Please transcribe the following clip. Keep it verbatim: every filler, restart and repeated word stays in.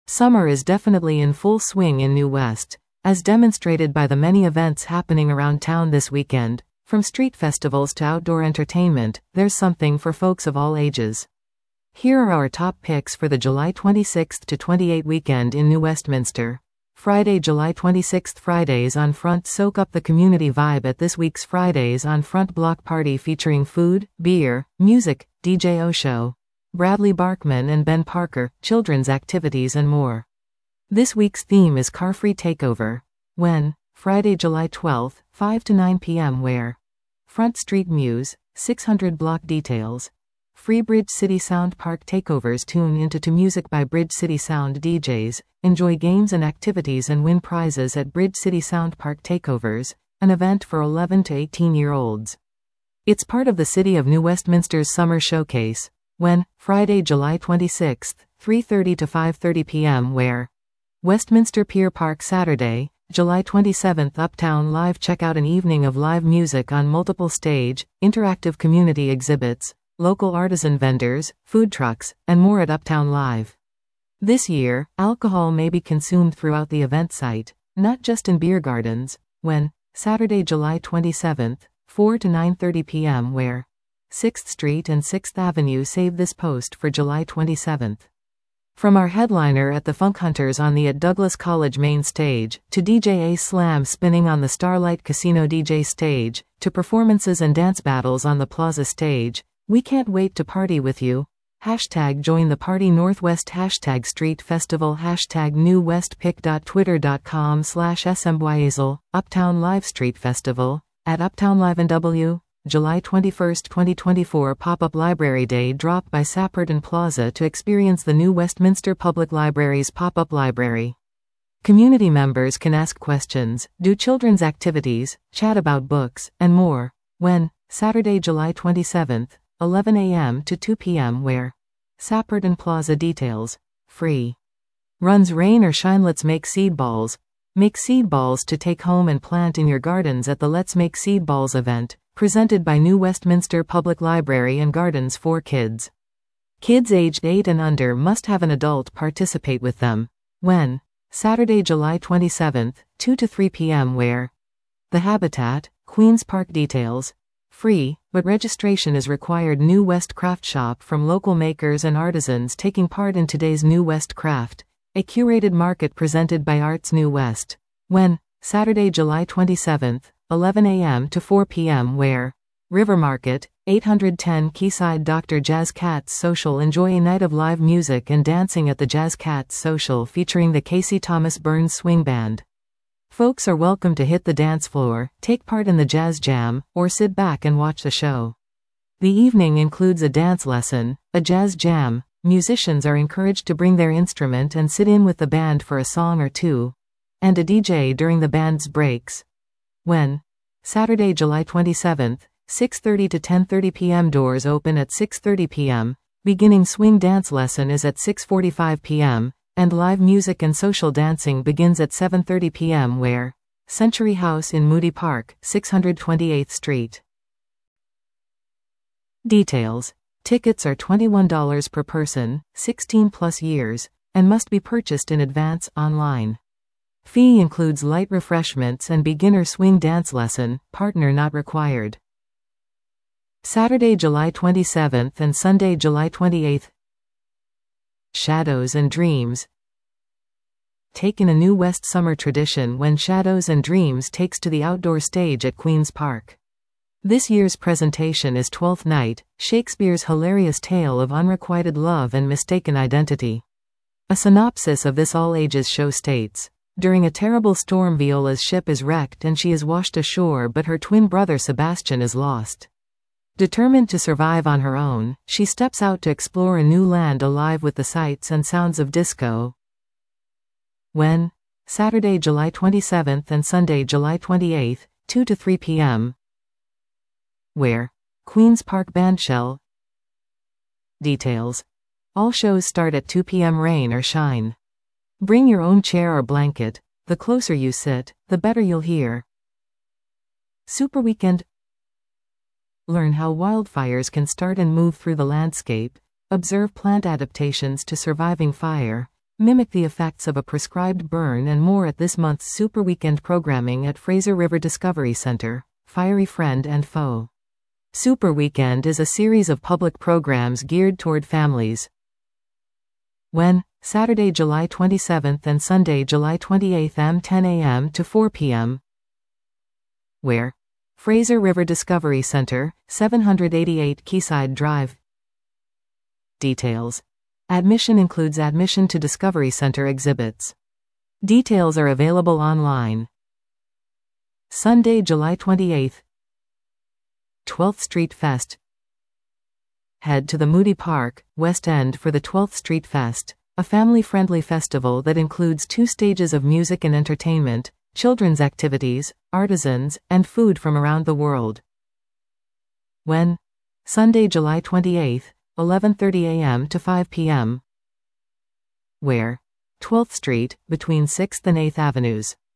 Summer is definitely in full swing in New West, as demonstrated by the many events happening around town this weekend. From street festivals to outdoor entertainment, there's something for folks of all ages. Here are our top picks for the July twenty-sixth to twenty-eighth weekend in New Westminster. Friday, July twenty-sixth. Fridays on Front. Soak up the community vibe at this week's Fridays on Front block party featuring food, beer, music, D J Osho, Bradley Barkman and Ben Parker, children's activities and more. This week's theme is Car-Free Takeover. When? Friday, July twelfth, five to nine p m Where? Front Street Muse, six hundred block details. Free Bridge City Sound Park takeovers. Tune into to music by Bridge City Sound D Js, enjoy games and activities and win prizes at Bridge City Sound Park Takeovers, an event for eleven to eighteen year olds. It's part of the City of New Westminster's Summer Showcase. When? Friday, July twenty-sixth, three thirty to five thirty p m Where? Westminster Pier Park. Saturday, July twenty-seventh. Uptown Live. Check out an evening of live music on multiple stage, interactive community exhibits, local artisan vendors, food trucks, and more at Uptown Live. This year, alcohol may be consumed throughout the event site, not just in beer gardens. When? Saturday, July twenty-seventh, four to nine thirty p m Where? sixth Street and sixth Avenue. Save this post for July twenty-seventh. From our headliner at the Funk Hunters on the at Douglas College main stage, to D J A Slam spinning on the Starlight Casino D J stage, to performances and dance battles on the Plaza stage, we can't wait to party with you. Hashtag join the party. Northwest. Hashtag Street Festival. Hashtag New West Pick. Twitter dot com slash smyazel. Uptown Live Street Festival, at Uptown Live N W. July twenty-first, twenty twenty-four. Pop-up Library Day. Drop by Sapperton Plaza to experience the New Westminster Public Library's pop-up library. Community members can ask questions, do children's activities, chat about books, and more. When? Saturday, July twenty-seventh, eleven a m to two p m Where? Sapperton Plaza. Details. Free. Runs rain or shine. Let's make seed balls. Make seed balls to take home and plant in your gardens at the Let's Make Seed Balls event, presented by New Westminster Public Library and Gardens for Kids. Kids aged eight and under must have an adult participate with them. When? Saturday, July twenty-seventh, two to three p m Where? The Habitat, Queen's Park. Details. Free, but registration is required. New West Craft Shop. From local makers and artisans taking part in today's New West Craft, a curated market presented by Arts New West. When? Saturday, July twenty-seventh, eleven a m to four p m Where? River Market, eight ten Quayside. Doctor Jazz Cats Social. Enjoy a night of live music and dancing at the Jazz Cats Social featuring the Casey Thomas Burns Swing Band. Folks are welcome to hit the dance floor, take part in the jazz jam, or sit back and watch the show. The evening includes a dance lesson, a jazz jam. Musicians are encouraged to bring their instrument and sit in with the band for a song or two, and a D J during the band's breaks. When? Saturday, July twenty-seventh, six thirty to ten thirty p m Doors open at six thirty p m Beginning swing dance lesson is at six forty-five p m and live music and social dancing begins at seven thirty p m Where? Century House in Moody Park, six hundred twenty-eighth Street. Details. Tickets are twenty-one dollars per person, sixteen plus years, and must be purchased in advance online. Fee includes light refreshments and beginner swing dance lesson, partner not required. Saturday, July twenty-seventh and Sunday, July twenty-eighth. Shadows and Dreams. Take in a New West summer tradition when Shadows and Dreams takes to the outdoor stage at Queen's Park. This year's presentation is Twelfth Night, Shakespeare's hilarious tale of unrequited love and mistaken identity. A synopsis of this all-ages show states, during a terrible storm Viola's ship is wrecked and she is washed ashore, but her twin brother Sebastian is lost. Determined to survive on her own, she steps out to explore a new land alive with the sights and sounds of disco. When? Saturday, July twenty-seventh and Sunday, July twenty-eighth, two to three p m Where? Queen's Park Bandshell. Details. All shows start at two p m Rain or shine. Bring your own chair or blanket. The closer you sit, the better you'll hear. Super Weekend. Learn how wildfires can start and move through the landscape. Observe plant adaptations to surviving fire. Mimic the effects of a prescribed burn and more at this month's Super Weekend programming at Fraser River Discovery Center. Fiery Friend and Foe. Super Weekend is a series of public programs geared toward families. When? Saturday, July twenty-seventh and Sunday, July twenty-eighth m ten a m to four p m Where? Fraser River Discovery Center, seven eighty-eight Quayside Drive. Details. Admission includes admission to Discovery Center exhibits. Details are available online. Sunday, July twenty-eighth. twelfth Street Fest. Head to the Moody Park, West End for the twelfth Street Fest, a family-friendly festival that includes two stages of music and entertainment, children's activities, artisans, and food from around the world. When? Sunday, July twenty-eighth, eleven thirty a m to five p m Where? twelfth Street, between sixth and eighth Avenues.